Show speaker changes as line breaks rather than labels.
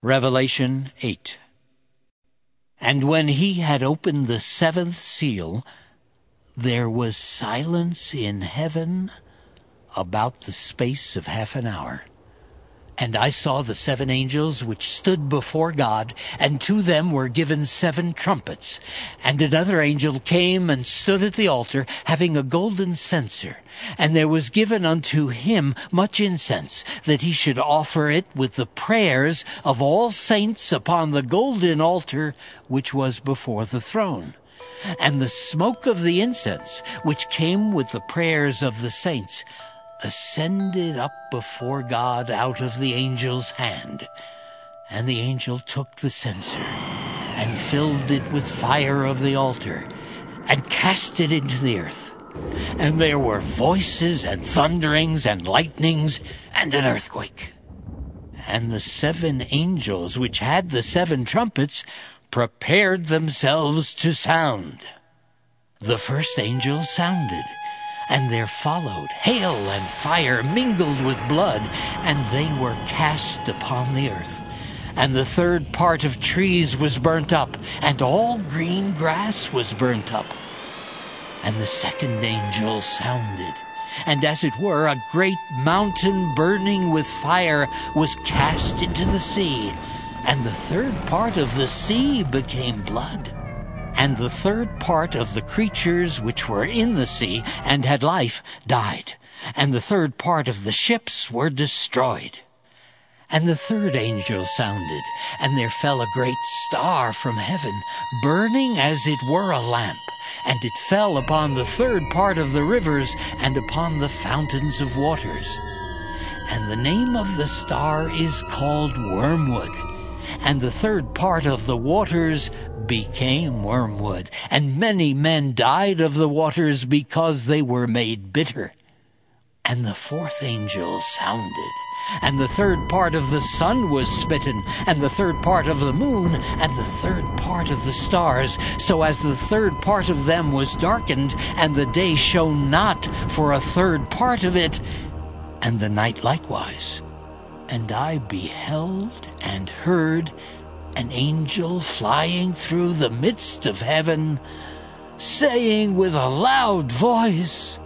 Revelation 8. And when he had opened the seventh seal, there was silence in heaven about the space of half an hour. And I saw the seven angels which stood before God, and to them were given seven trumpets. And another angel came and stood at the altar, having a golden censer. And there was given unto him much incense, that he should offer it with the prayers of all saints upon the golden altar which was before the throne. And the smoke of the incense, which came with the prayers of the saints, ascended up before God out of the angel's hand. And the angel took the censer, and filled it with fire of the altar, and cast it into the earth. And there were voices, and thunderings, and lightnings, and an earthquake. And the seven angels which had the seven trumpets prepared themselves to sound. The first angel sounded, and there followed hail and fire mingled with blood, and they were cast upon the earth. And the third part of trees was burnt up, and all green grass was burnt up. And the second angel sounded, and as it were, a great mountain burning with fire was cast into the sea, and the third part of the sea became blood. And the third part of the creatures which were in the sea and had life died, and the third part of the ships were destroyed. And the third angel sounded, and there fell a great star from heaven, burning as it were a lamp, and it fell upon the third part of the rivers and upon the fountains of waters. And the name of the star is called Wormwood. And the third part of the waters became wormwood, and many men died of the waters because they were made bitter. And the fourth angel sounded, and the third part of the sun was smitten, and the third part of the moon, and the third part of the stars, so as the third part of them was darkened, and the day shone not for a third part of it, and the night likewise. And I beheld and heard an angel flying through the midst of heaven, saying with a loud voice,